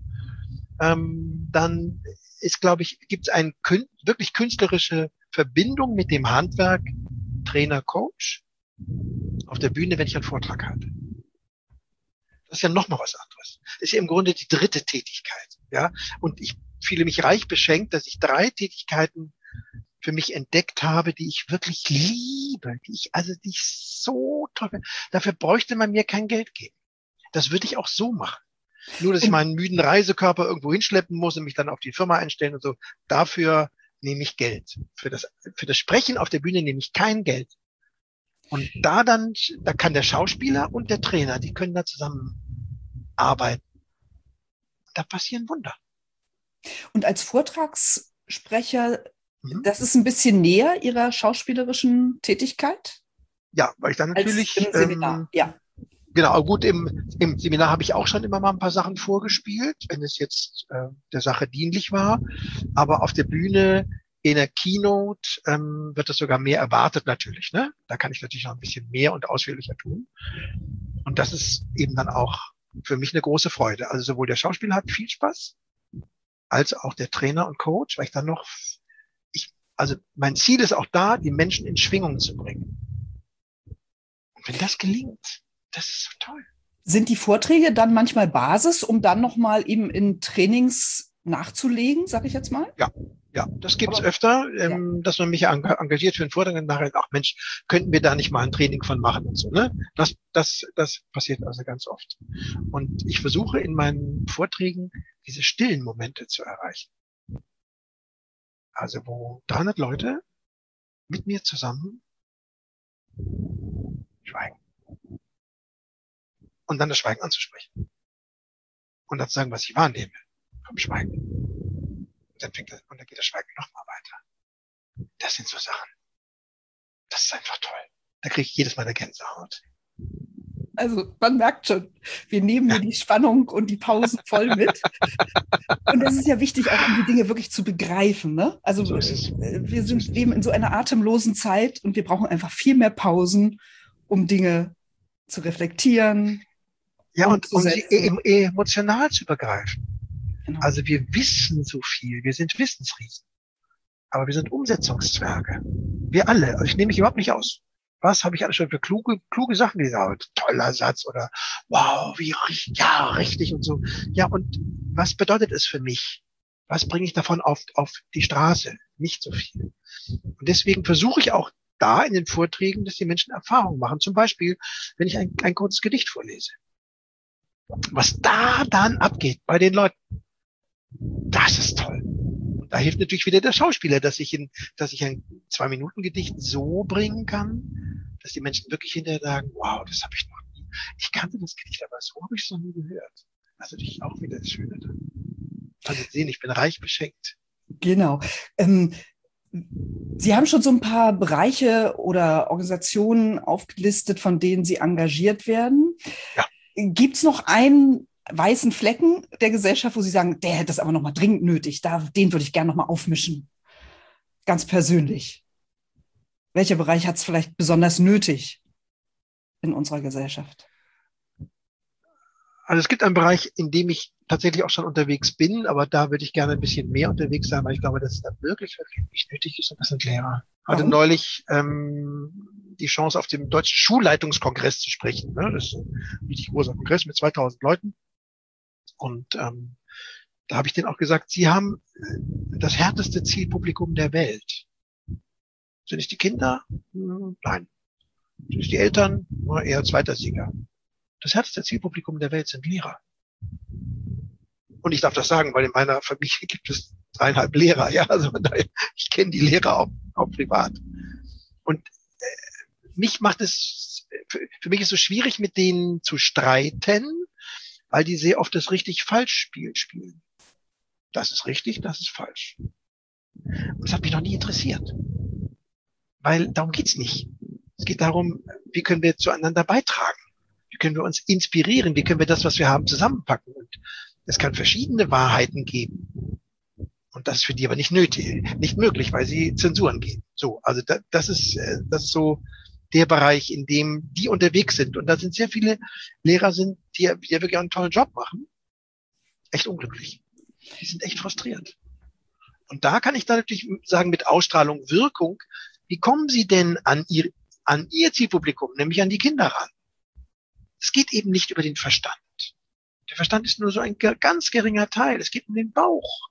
dann ist, glaube ich, gibt es eine wirklich künstlerische Verbindung mit dem Handwerk Trainer, Coach auf der Bühne, wenn ich einen Vortrag halte. Das ist ja noch mal was anderes. Das ist ja im Grunde die dritte Tätigkeit, ja. Und ich fühle mich reich beschenkt, dass ich 3 Tätigkeiten für mich entdeckt habe, die ich wirklich liebe, die ich so toll finde. Dafür bräuchte man mir kein Geld geben. Das würde ich auch so machen. Nur, dass ich meinen müden Reisekörper irgendwo hinschleppen muss und mich dann auf die Firma einstellen und so. Dafür nehme ich Geld. Für das Sprechen auf der Bühne nehme ich kein Geld. Und da kann der Schauspieler und der Trainer, die können da zusammen arbeiten. Da passieren Wunder. Und als Vortragssprecher, das ist ein bisschen näher Ihrer schauspielerischen Tätigkeit? Ja, weil ich dann natürlich im Seminar, ja. Genau, gut, im Seminar habe ich auch schon immer mal ein paar Sachen vorgespielt, wenn es jetzt der Sache dienlich war. Aber auf der Bühne, in der Keynote, wird das sogar mehr erwartet natürlich. Ne? Da kann ich natürlich noch ein bisschen mehr und ausführlicher tun. Und das ist eben dann auch für mich eine große Freude. Also sowohl der Schauspieler hat viel Spaß, als auch der Trainer und Coach, weil ich dann also mein Ziel ist auch da, die Menschen in Schwingung zu bringen. Und wenn das gelingt, das ist so toll. Sind die Vorträge dann manchmal Basis, um dann nochmal eben in Trainings nachzulegen, sag ich jetzt mal? Ja, das gibt's öfter, dass man mich engagiert für einen Vortrag und nachher, ach Mensch, könnten wir da nicht mal ein Training von machen und so, ne? Das passiert also ganz oft. Und ich versuche in meinen Vorträgen diese stillen Momente zu erreichen. Also wo 300 Leute mit mir zusammen schweigen. Und dann das Schweigen anzusprechen. Und dann zu sagen, was ich wahrnehme vom Schweigen. Und dann geht das Schweigen nochmal weiter. Das sind so Sachen. Das ist einfach toll. Da kriege ich jedes Mal eine Gänsehaut. Also man merkt schon, wir nehmen hier die Spannung und die Pausen voll mit. Und das ist ja wichtig, auch um die Dinge wirklich zu begreifen. Ne? Also so wir leben in so einer atemlosen Zeit und wir brauchen einfach viel mehr Pausen, um Dinge zu reflektieren. Ja, und um sie emotional zu begreifen. Genau. Also wir wissen so viel, wir sind Wissensriesen. Aber wir sind Umsetzungszwerge. Wir alle. Also ich nehme mich überhaupt nicht aus. Was habe ich alles schon für kluge Sachen gesagt? Toller Satz oder wow, richtig und so. Ja, und was bedeutet es für mich? Was bringe ich davon auf die Straße? Nicht so viel. Und deswegen versuche ich auch da in den Vorträgen, dass die Menschen Erfahrungen machen. Zum Beispiel, wenn ich ein kurzes Gedicht vorlese. Was da dann abgeht bei den Leuten, das ist toll. Und da hilft natürlich wieder der Schauspieler, dass ich ein 2-Minuten-Gedicht so bringen kann, dass die Menschen wirklich hinterher sagen, wow, das habe ich noch nie. Ich kannte das Gedicht, aber so habe ich es noch nie gehört. Das ist natürlich auch wieder das Schöne da. Also Sie sehen, ich bin reich beschenkt. Genau. Sie haben schon so ein paar Bereiche oder Organisationen aufgelistet, von denen Sie engagiert werden. Ja. Gibt es noch einen weißen Flecken der Gesellschaft, wo Sie sagen, der hätte das aber nochmal dringend nötig, den würde ich gerne nochmal aufmischen? Ganz persönlich. Welcher Bereich hat es vielleicht besonders nötig in unserer Gesellschaft? Also es gibt einen Bereich, in dem ich tatsächlich auch schon unterwegs bin, aber da würde ich gerne ein bisschen mehr unterwegs sein, weil ich glaube, dass es da wirklich nicht nötig ist, und das sind Lehrer. Ich hatte neulich die Chance, auf dem Deutschen Schulleitungskongress zu sprechen. Ne? Das ist ein richtig großer Kongress mit 2000 Leuten. Und da habe ich denen auch gesagt, sie haben das härteste Zielpublikum der Welt. Sind es die Kinder? Nein. Sind es die Eltern? Eher zweiter Sieger. Das härteste Zielpublikum der Welt sind Lehrer. Und ich darf das sagen, weil in meiner Familie gibt es 3,5 Lehrer. Ja, also ich kenne die Lehrer auch privat. Und mich macht es, für mich ist es so schwierig, mit denen zu streiten, weil die sehr oft das richtig-falsch-Spiel spielen. Das ist richtig, das ist falsch. Und das hat mich noch nie interessiert. Weil darum geht's nicht. Es geht darum, wie können wir zueinander beitragen? Wie können wir uns inspirieren? Wie können wir das, was wir haben, zusammenpacken? Und es kann verschiedene Wahrheiten geben. Und das ist für die aber nicht möglich, weil sie Zensuren geben. So, also das ist so der Bereich, in dem die unterwegs sind. Und da sind sehr viele Lehrer die wirklich einen tollen Job machen. Echt unglücklich. Die sind echt frustriert. Und da kann ich da natürlich sagen, mit Ausstrahlung, Wirkung, wie kommen Sie denn an Ihr Zielpublikum, nämlich an die Kinder ran? Es geht eben nicht über den Verstand. Der Verstand ist nur so ein ganz geringer Teil. Es geht um den Bauch.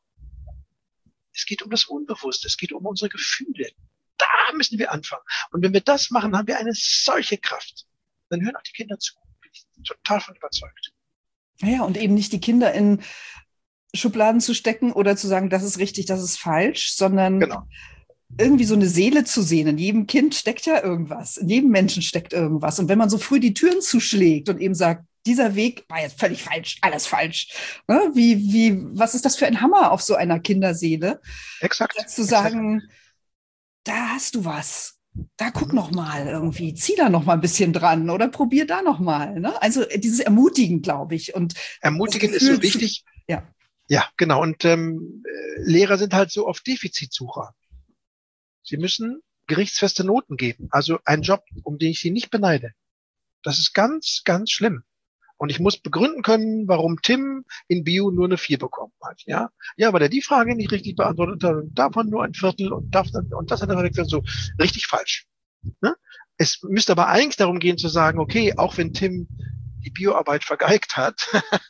Es geht um das Unbewusste. Es geht um unsere Gefühle. Da müssen wir anfangen. Und wenn wir das machen, haben wir eine solche Kraft. Dann hören auch die Kinder zu. Bin ich total von überzeugt. Ja, und eben nicht die Kinder in Schubladen zu stecken oder zu sagen, das ist richtig, das ist falsch, sondern irgendwie so eine Seele zu sehen. In jedem Kind steckt ja irgendwas. In jedem Menschen steckt irgendwas. Und wenn man so früh die Türen zuschlägt und eben sagt, dieser Weg war jetzt völlig falsch, alles falsch. Ne? Was ist das für ein Hammer auf so einer Kinderseele? Exakt. Zu sagen, da hast du was. Da guck noch mal irgendwie, zieh da noch mal ein bisschen dran oder probier da noch mal. Ne? Also dieses Ermutigen, glaube ich. Und Ermutigen ist so wichtig. Ja, genau. Und Lehrer sind halt so oft Defizitsucher. Sie müssen gerichtsfeste Noten geben. Also ein Job, um den ich Sie nicht beneide. Das ist ganz, ganz schlimm. Und ich muss begründen können, warum Tim in Bio nur eine 4 bekommen hat. Ja, weil er die Frage nicht richtig beantwortet hat und davon nur ein Viertel und das hat er gesagt, so richtig falsch. Ne? Es müsste aber eigentlich darum gehen zu sagen, okay, auch wenn Tim die Bioarbeit vergeigt hat,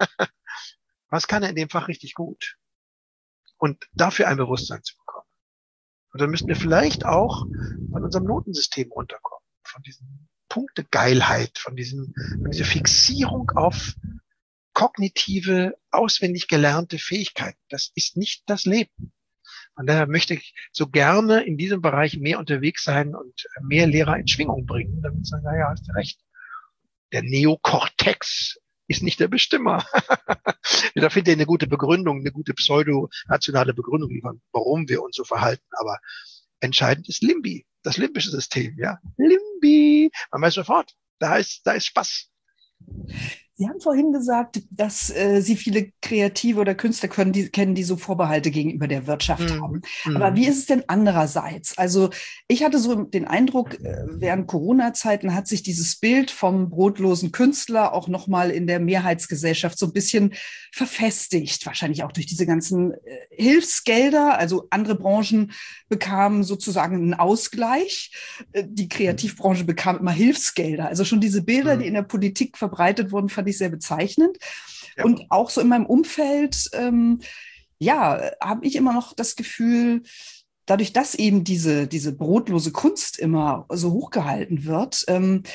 was kann er in dem Fach richtig gut? Und dafür ein Bewusstsein zu bekommen. Und dann müssten wir vielleicht auch von unserem Notensystem runterkommen, von diesen Punktegeilheit, von dieser Fixierung auf kognitive, auswendig gelernte Fähigkeiten. Das ist nicht das Leben. Und daher möchte ich so gerne in diesem Bereich mehr unterwegs sein und mehr Lehrer in Schwingung bringen, damit sie sagen, naja, hast du recht. Der Neokortex ist nicht der Bestimmer. Da findet ihr eine gute Begründung, eine gute pseudo-rationale Begründung liefern, warum wir uns so verhalten. Aber entscheidend ist Limbi, das limbische System, ja. Limbi. Man weiß sofort, da ist Spaß. Sie haben vorhin gesagt, dass Sie viele Kreative oder Künstler kennen, die so Vorbehalte gegenüber der Wirtschaft haben. Aber wie ist es denn andererseits? Also ich hatte so den Eindruck, während Corona-Zeiten hat sich dieses Bild vom brotlosen Künstler auch nochmal in der Mehrheitsgesellschaft so ein bisschen verfestigt. Wahrscheinlich auch durch diese ganzen Hilfsgelder. Also andere Branchen bekamen sozusagen einen Ausgleich. Die Kreativbranche bekam immer Hilfsgelder. Also schon diese Bilder, die in der Politik verbreitet wurden, fand ich sehr bezeichnend. Ja. Und auch so in meinem Umfeld, habe ich immer noch das Gefühl, dadurch, dass eben diese brotlose Kunst immer so hochgehalten wird,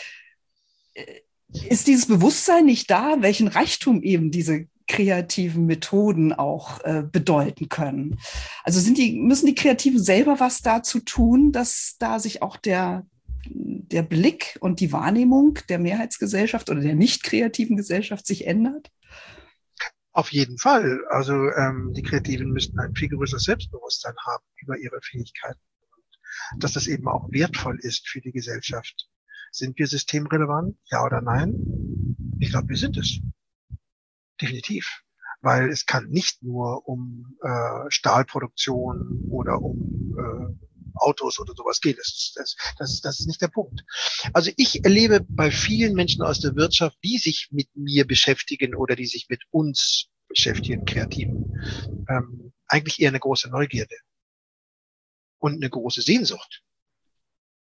ist dieses Bewusstsein nicht da, welchen Reichtum eben diese kreativen Methoden auch bedeuten können. Also müssen die Kreativen selber was dazu tun, dass da sich auch der Blick und die Wahrnehmung der Mehrheitsgesellschaft oder der nicht kreativen Gesellschaft sich ändert? Auf jeden Fall. Also die Kreativen müssten ein viel größeres Selbstbewusstsein haben über ihre Fähigkeiten. Und dass das eben auch wertvoll ist für die Gesellschaft. Sind wir systemrelevant? Ja oder nein? Ich glaube, wir sind es. Definitiv. Weil es kann nicht nur um Stahlproduktion oder um Autos oder sowas geht. Das ist nicht der Punkt. Also ich erlebe bei vielen Menschen aus der Wirtschaft, die sich mit mir beschäftigen oder die sich mit uns beschäftigen, Kreativen, eigentlich eher eine große Neugierde und eine große Sehnsucht.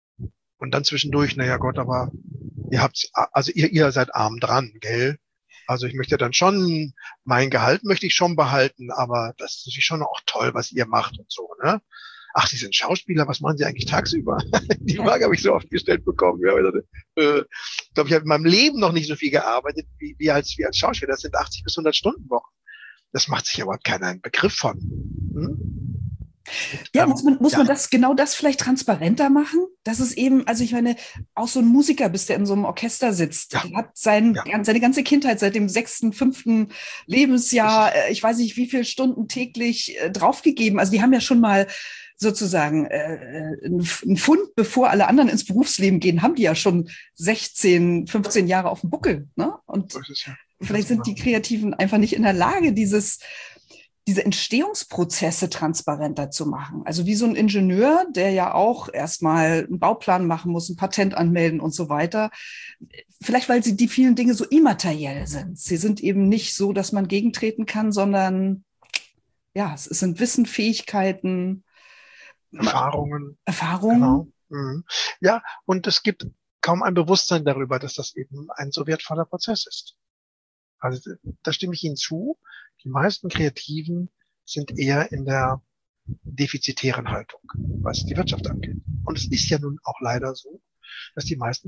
Und dann zwischendurch, naja Gott, aber ihr seid arm dran, gell? Also ich möchte dann schon, mein Gehalt möchte ich schon behalten, aber das ist natürlich schon auch toll, was ihr macht und so, ne? Ach, Sie sind Schauspieler, was machen Sie eigentlich tagsüber? Die Frage habe ich so oft gestellt bekommen. Ja, ich glaube, ich habe in meinem Leben noch nicht so viel gearbeitet wie als Schauspieler. Das sind 80 bis 100 Stunden Wochen. Das macht sich aber keiner einen Begriff von. Hm? Ja, muss man genau das vielleicht transparenter machen? Das ist eben, also ich meine, auch so ein Musiker bist, der in so einem Orchester sitzt, Ja. hat seine ganze Kindheit seit dem 6., 5. Lebensjahr, ich weiß nicht, wie viele Stunden täglich draufgegeben. Also die haben ja schon mal sozusagen einen Fund, bevor alle anderen ins Berufsleben gehen, haben die ja schon 16, 15 Jahre auf dem Buckel. Ne? Und vielleicht sind die Kreativen einfach nicht in der Lage, diese Entstehungsprozesse transparenter zu machen. Also wie so ein Ingenieur, der ja auch erstmal einen Bauplan machen muss, ein Patent anmelden und so weiter. Vielleicht, weil die vielen Dinge so immateriell sind. Sie sind eben nicht so, dass man gegentreten kann, sondern ja, es sind Wissen, Fähigkeiten, Erfahrungen. Genau. Mhm. Ja, und es gibt kaum ein Bewusstsein darüber, dass das eben ein so wertvoller Prozess ist. Also da stimme ich Ihnen zu. Die meisten Kreativen sind eher in der defizitären Haltung, was die Wirtschaft angeht. Und es ist ja nun auch leider so, dass die meisten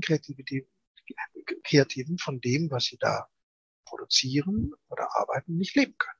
Kreativen von dem, was sie da produzieren oder arbeiten, nicht leben können.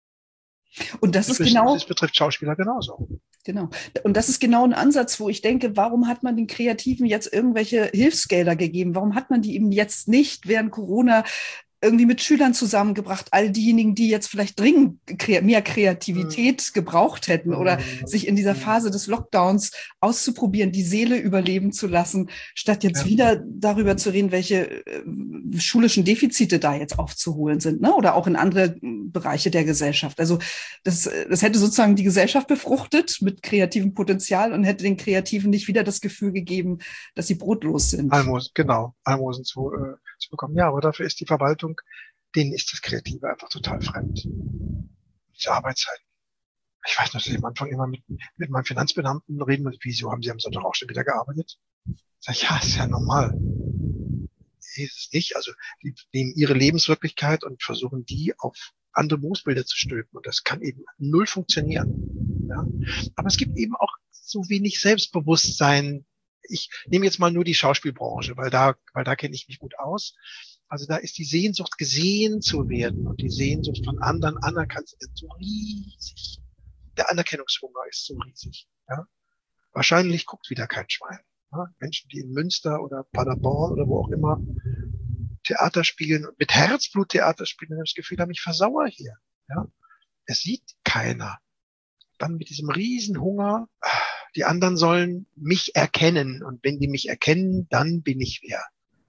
Und das betrifft Schauspieler genauso. Genau. Und das ist genau ein Ansatz, wo ich denke, warum hat man den Kreativen jetzt irgendwelche Hilfsgelder gegeben? Warum hat man die eben jetzt nicht während Corona irgendwie mit Schülern zusammengebracht, all diejenigen, die jetzt vielleicht dringend mehr Kreativität gebraucht hätten oder sich in dieser Phase des Lockdowns auszuprobieren, die Seele überleben zu lassen, statt jetzt wieder darüber zu reden, welche schulischen Defizite da jetzt aufzuholen sind, ne? Oder auch in andere Bereiche der Gesellschaft. Also das hätte sozusagen die Gesellschaft befruchtet mit kreativem Potenzial und hätte den Kreativen nicht wieder das Gefühl gegeben, dass sie brotlos sind. Almosen zu bekommen. Ja, aber dafür ist die Verwaltung, denen ist das Kreative einfach total fremd. Die Arbeitszeiten. Ich weiß noch, dass ich am Anfang immer mit meinem Finanzbeamten reden muss, wieso haben Sie am Sonntag auch schon wieder gearbeitet? Sag ich, ja, ist ja normal. Nee, ist es nicht. Also die nehmen ihre Lebenswirklichkeit und versuchen die auf andere Berufsbilder zu stülpen. Und das kann eben null funktionieren. Ja? Aber es gibt eben auch so wenig Selbstbewusstsein. Ich nehme jetzt mal nur die Schauspielbranche, weil da kenne ich mich gut aus. Also da ist die Sehnsucht, gesehen zu werden und die Sehnsucht von anderen anerkannt zu werden so riesig. Der Anerkennungshunger ist so riesig. Ja? Wahrscheinlich guckt wieder kein Schwein. Ja? Menschen, die in Münster oder Paderborn oder wo auch immer Theater spielen und mit Herzblut Theater spielen, haben das Gefühl, ich versauere hier. Ja? Es sieht keiner. Dann mit diesem Riesenhunger, die anderen sollen mich erkennen. Und wenn die mich erkennen, dann bin ich wer.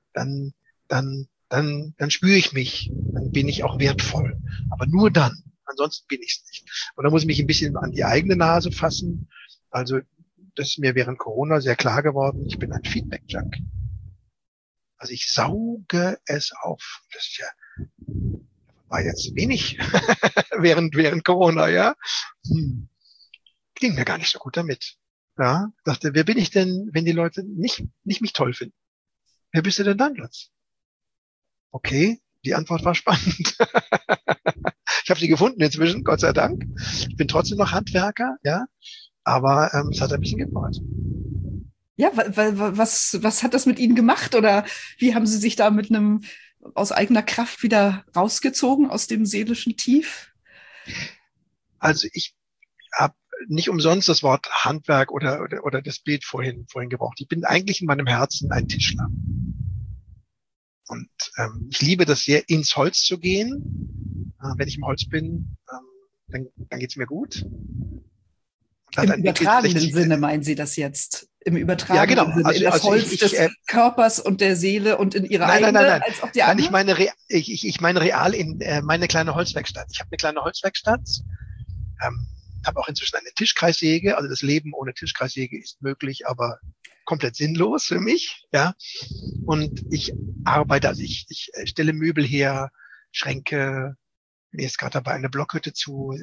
Dann spüre ich mich. Dann bin ich auch wertvoll. Aber nur dann. Ansonsten bin ich es nicht. Und da muss ich mich ein bisschen an die eigene Nase fassen. Also, das ist mir während Corona sehr klar geworden. Ich bin ein Feedback-Junkie. Also ich sauge es auf. Das ist war jetzt wenig während Corona, ja. Ging mir gar nicht so gut damit. Ja, dachte, wer bin ich denn, wenn die Leute nicht mich toll finden? Wer bist du denn dann, Lutz? Okay, die Antwort war spannend. Ich habe sie gefunden inzwischen, Gott sei Dank. Ich bin trotzdem noch Handwerker, ja, aber es hat ein bisschen gedauert. Ja, was hat das mit Ihnen gemacht oder wie haben Sie sich da aus eigener Kraft wieder rausgezogen aus dem seelischen Tief? Also ich habe nicht umsonst das Wort Handwerk oder das Bild vorhin gebraucht. Ich bin eigentlich in meinem Herzen ein Tischler. Und ich liebe das sehr, ins Holz zu gehen. Wenn ich im Holz bin, dann geht's mir gut. Im übertragenen Sinne meinen Sie das jetzt? Im übertragenen Sinne, also, in das Holz des Körpers und der Seele und in Ihrer eigenen, als auch die andere? Ich meine real in meine kleine Holzwerkstatt. Ich habe eine kleine Holzwerkstatt, habe auch inzwischen eine Tischkreissäge. Also das Leben ohne Tischkreissäge ist möglich, aber komplett sinnlos für mich. Ja. Und ich arbeite, also ich stelle Möbel her, Schränke, bin jetzt gerade dabei, eine Blockhütte zu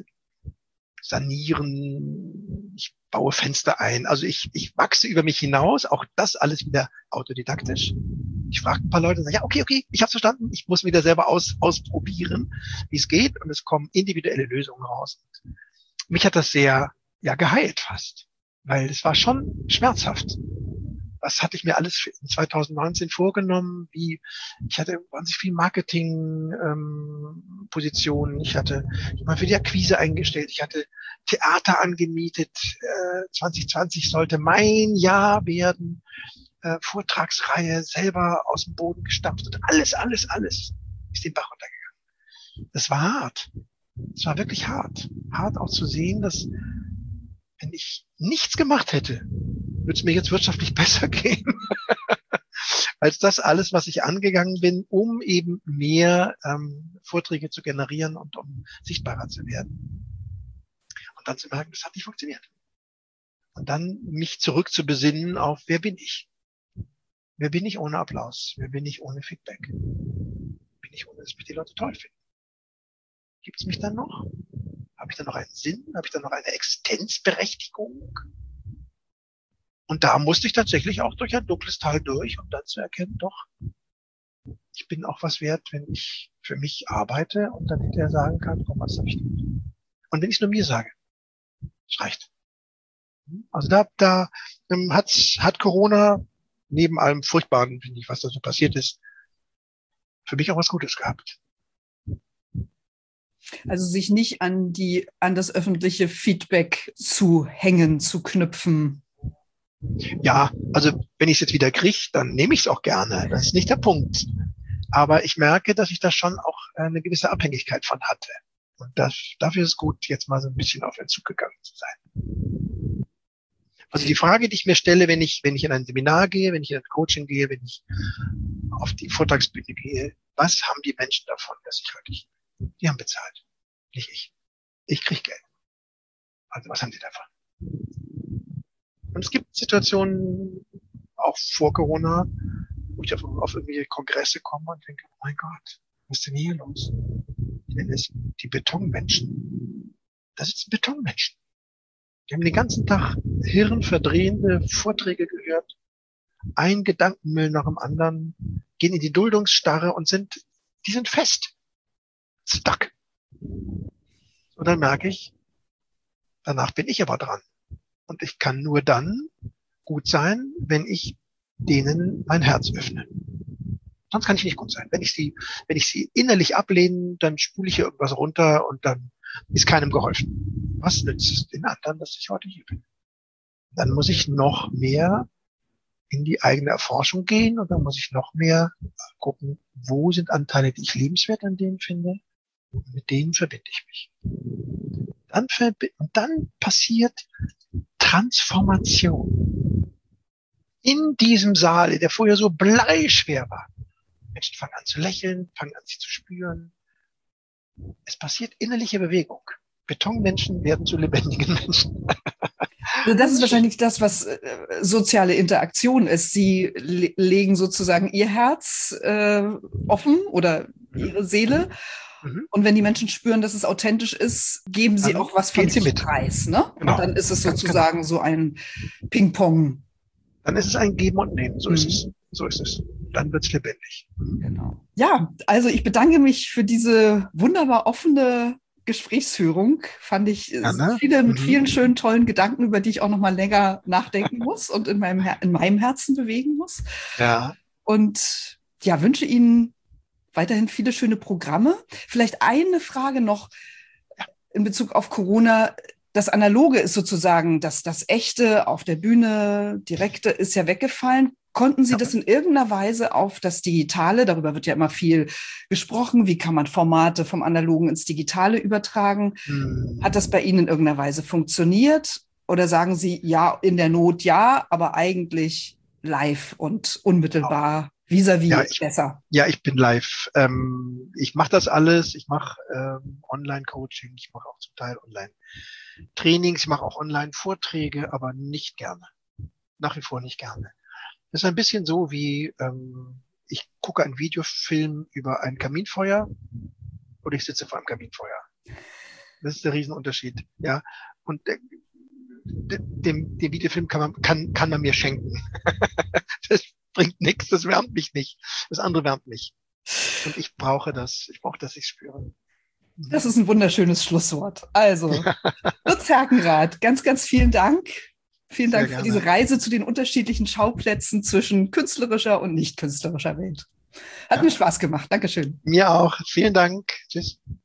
sanieren, ich baue Fenster ein. Also ich wachse über mich hinaus, auch das alles wieder autodidaktisch. Ich frage ein paar Leute und sage, ja, okay, ich habe verstanden. Ich muss wieder selber ausprobieren, wie es geht. Und es kommen individuelle Lösungen raus. Mich hat das sehr, geheilt fast. Weil es war schon schmerzhaft. Was hatte ich mir alles in 2019 vorgenommen? Ich hatte wahnsinnig viel Marketing-Positionen. Ich habe mal für die Akquise eingestellt. Ich hatte Theater angemietet. 2020 sollte mein Jahr werden. Vortragsreihe selber aus dem Boden gestampft. Und alles ist den Bach runtergegangen. Das war hart. Es war wirklich hart. Hart auch zu sehen, dass wenn ich nichts gemacht hätte, würde es mir jetzt wirtschaftlich besser gehen, als das alles, was ich angegangen bin, um eben mehr Vorträge zu generieren und um sichtbarer zu werden. Und dann zu merken, das hat nicht funktioniert. Und dann mich zurückzubesinnen auf, wer bin ich? Wer bin ich ohne Applaus? Wer bin ich ohne Feedback? Bin ich ohne, dass mich die Leute toll finden? Gibt es mich dann noch? Habe ich dann noch einen Sinn? Habe ich dann noch eine Existenzberechtigung? Und da musste ich tatsächlich auch durch ein dunkles Tal durch, um dann zu erkennen, doch, ich bin auch was wert, wenn ich für mich arbeite und dann hinterher sagen kann, komm, was habe ich gemacht? Und wenn ich es nur mir sage, es reicht. Also da hat Corona neben allem Furchtbaren, finde ich, was da so passiert ist, für mich auch was Gutes gehabt. Also sich nicht an das öffentliche Feedback zu hängen, zu knüpfen. Ja, also wenn ich es jetzt wieder kriege, dann nehme ich es auch gerne. Das ist nicht der Punkt. Aber ich merke, dass ich da schon auch eine gewisse Abhängigkeit von hatte. Und dafür ist es gut, jetzt mal so ein bisschen auf Entzug gegangen zu sein. Also die Frage, die ich mir stelle, wenn ich in ein Seminar gehe, wenn ich in ein Coaching gehe, wenn ich auf die Vortragsbühne gehe, was haben die Menschen davon, dass ich heute hier bin? Die haben bezahlt, nicht ich. Ich kriege Geld. Also was haben die davon? Und es gibt Situationen, auch vor Corona, wo ich auf irgendwelche Kongresse komme und denke, oh mein Gott, was ist denn hier los? Ich nenne es die Betonmenschen. Das sind Betonmenschen. Die haben den ganzen Tag hirnverdrehende Vorträge gehört, ein Gedankenmüll nach dem anderen, gehen in die Duldungsstarre und die sind fest. Stuck. Und dann merke ich, danach bin ich aber dran. Und ich kann nur dann gut sein, wenn ich denen mein Herz öffne. Sonst kann ich nicht gut sein. Wenn ich sie innerlich ablehne, dann spule ich hier irgendwas runter und dann ist keinem geholfen. Was nützt es den anderen, dass ich heute hier bin? Dann muss ich noch mehr in die eigene Erforschung gehen und dann muss ich noch mehr gucken, wo sind Anteile, die ich liebenswert an denen finde, und mit denen verbinde ich mich. Und dann passiert Transformation. In diesem Saal, der vorher so bleischwer war. Menschen fangen an zu lächeln, fangen an sich zu spüren. Es passiert innerliche Bewegung. Betonmenschen werden zu lebendigen Menschen. Also das ist wahrscheinlich das, was soziale Interaktion ist. Sie legen sozusagen ihr Herz offen oder ihre Seele. Und wenn die Menschen spüren, dass es authentisch ist, geben sie auch was von sich preis. Ne? Genau. Und dann ist es sozusagen so ein Ping-Pong. Dann ist es ein Geben und Nehmen. So ist es. So ist es. Dann wird es lebendig. Genau. Ja, also ich bedanke mich für diese wunderbar offene Gesprächsführung. Fand ich mit vielen schönen, tollen Gedanken, über die ich auch noch mal länger nachdenken muss und in meinem Herzen bewegen muss. Ja. Und ja, wünsche Ihnen weiterhin viele schöne Programme. Vielleicht eine Frage noch in Bezug auf Corona. Das Analoge ist sozusagen, das Echte auf der Bühne, Direkte ist ja weggefallen. Konnten Sie das in irgendeiner Weise auf das Digitale, darüber wird ja immer viel gesprochen, wie kann man Formate vom Analogen ins Digitale übertragen? Hat das bei Ihnen in irgendeiner Weise funktioniert? Oder sagen Sie, ja, in der Not ja, aber eigentlich live und unmittelbar vis-à-vis besser? Ja, ich bin live. Ich mache das alles. Ich mache Online-Coaching, ich mache auch zum Teil Online-Trainings, ich mache auch Online-Vorträge, aber nicht gerne. Nach wie vor nicht gerne. Das ist ein bisschen so wie, ich gucke einen Videofilm über ein Kaminfeuer oder ich sitze vor einem Kaminfeuer. Das ist der Riesenunterschied. Ja. Und den Videofilm kann man mir schenken. Das bringt nichts, das wärmt mich nicht. Das andere wärmt mich. Und ich brauche das. Ich brauche, dass ich es spüre. Das ist ein wunderschönes Schlusswort. Also, Lutz Herkenrath, ganz, ganz vielen Dank. Vielen Dank für diese Reise zu den unterschiedlichen Schauplätzen zwischen künstlerischer und nicht künstlerischer Welt. Hat mir Spaß gemacht. Dankeschön. Mir auch. Vielen Dank. Tschüss.